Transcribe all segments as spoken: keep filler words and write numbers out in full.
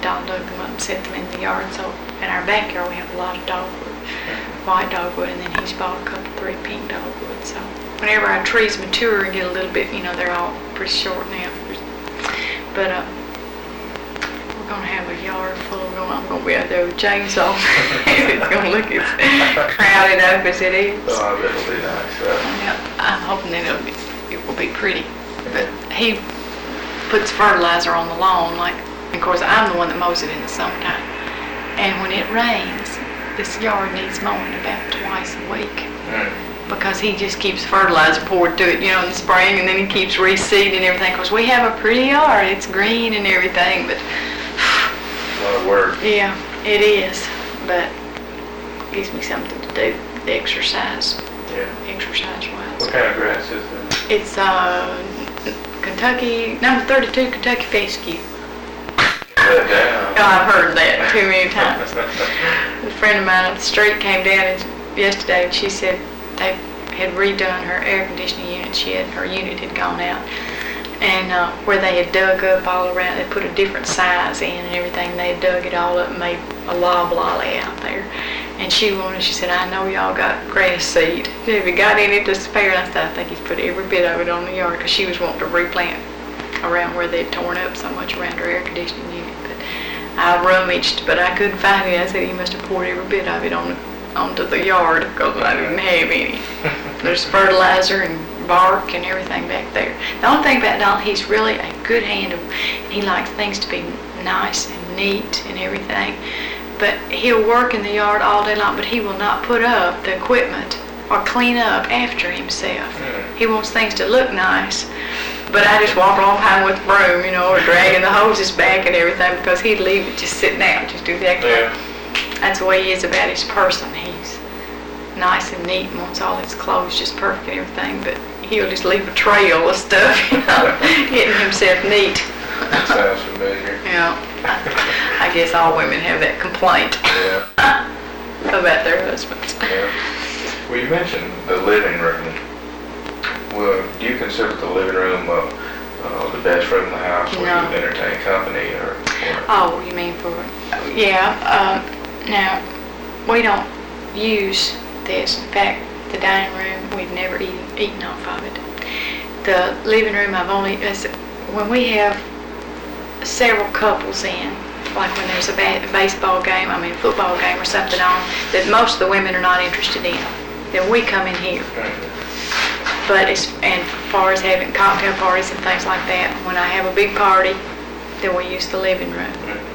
all dug them up and set them in the yard. So in our backyard we have a lot of dogwood, white dogwood, and then he's bought a couple, three pink dogwood. So whenever our trees mature and get a little bit, you know, they're all pretty short now. But uh, we're gonna have a yard full of them. I'm gonna be out there with a chainsaw. It's gonna look as crowded up as it is. Oh, I bet it'll be nice. Uh, Yeah, I'm hoping that it'll be, it will be pretty. But he puts fertilizer on the lawn, like, of course, I'm the one that mows it in the summertime. And when it rains, this yard needs mowing about twice a week. mm. Because he just keeps fertilizer poured to it, you know, in the spring, and then he keeps reseeding everything. Because we have a pretty yard, it's green and everything, but A lot of work. yeah, it is. But it gives me something to do, the exercise, Yeah. exercise-wise. What kind of grass is it? It's uh, Kentucky, number thirty-two Kentucky Fescue. Let down. Oh, I've heard that too many times. A friend of mine up the street came down and yesterday and she said they had redone her air conditioning unit. She had, her unit had gone out. And uh, where they had dug up all around, they put a different size in and everything. They had dug it all up and made a loblolly out there. And she wanted, she said, I know y'all got grass seed. Have you got any to spare? And I said, I think he's put every bit of it on the yard, because she was wanting to replant around where they'd torn up so much around her air conditioning unit. But I rummaged, but I couldn't find it. I said, he must have poured every bit of it on onto the yard, because I didn't have any. There's fertilizer and bark and everything back there. The only thing about Don, he's really a good hand. He likes things to be nice and neat and everything. But he'll work in the yard all day long, but he will not put up the equipment or clean up after himself. Mm. He wants things to look nice. But I just walk along behind with the broom, you know, or dragging the hoses back and everything, because he'd leave it just sitting out, just do that. Yeah. That's the way he is about his person. He's nice and neat and wants all his clothes just perfect and everything, but he'll just leave a trail of stuff, you know, getting himself neat. That sounds familiar. Yeah, I guess all women have that complaint Yeah. about their husbands. Yeah. Well, you mentioned the living room. Well, do you consider the living room uh, uh, the best room in the house where No. you entertain company, or? or Oh, you mean for, yeah, uh, now, we don't use this. In fact, the dining room, we've never eaten, eaten off of it. The living room, I've only, as- when we have several couples in, like when there's a ba- baseball game, I mean football game or something on, that most of the women are not interested in, then we come in here. But as, and as far as having cocktail parties and things like that, when I have a big party, then we use the living room.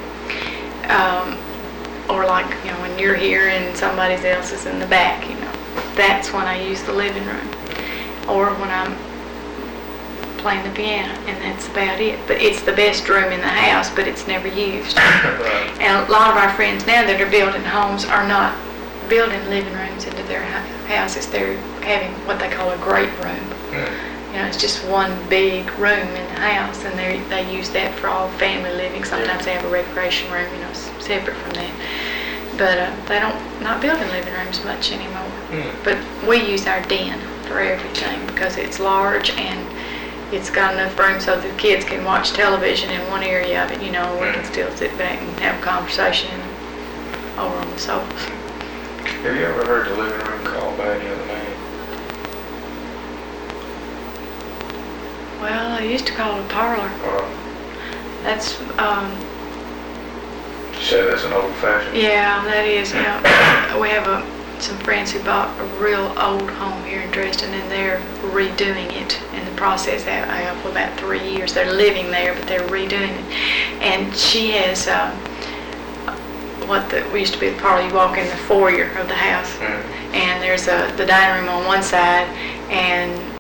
Um, or like, you know, when you're here and somebody else is in the back, you know, that's when I use the living room. Or when I'm playing the piano, and that's about it. But it's the best room in the house, but it's never used. Right. And a lot of our friends now that are building homes are not building living rooms into their houses. They're having what they call a great room. Mm. You know, it's just one big room in the house, and they they use that for all family living. Sometimes they have a recreation room, you know, s- separate from that. But uh, they don't not building living rooms much anymore. Mm. But we use our den for everything because it's large and it's got enough room so the kids can watch television in one area of it. You know, we can still sit back and have a conversation over on the sofas. Have you ever heard the living room called by any other name? Well, I used to call it a parlor. Or That's um, say that's an old-fashioned? yeah, that is. Yeah, we have a, some friends who bought a real old home here in Dresden, and they're redoing it in the process. I have for about three years. They're living there, but they're redoing it. And she has um, what the, we used to be the parlor. You walk in the foyer of the house, Mm. and there's a the dining room on one side, and